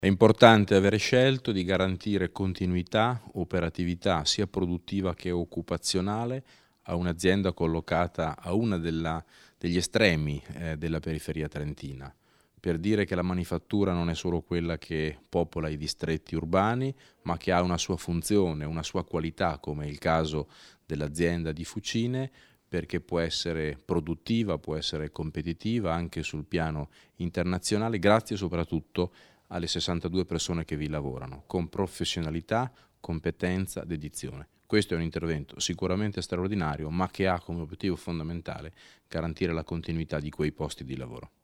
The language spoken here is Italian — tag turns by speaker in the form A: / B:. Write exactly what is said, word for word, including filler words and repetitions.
A: È importante avere scelto di garantire continuità, operatività sia produttiva che occupazionale a un'azienda collocata a una della, degli estremi eh, della periferia trentina, per dire che la manifattura non è solo quella che popola i distretti urbani, ma che ha una sua funzione, una sua qualità, come è il caso dell'azienda di Fucine, perché può essere produttiva, può essere competitiva anche sul piano internazionale, grazie soprattutto alle sessantadue persone che vi lavorano, con professionalità, competenza, dedizione. Questo è un intervento sicuramente straordinario, ma che ha come obiettivo fondamentale garantire la continuità di quei posti di lavoro.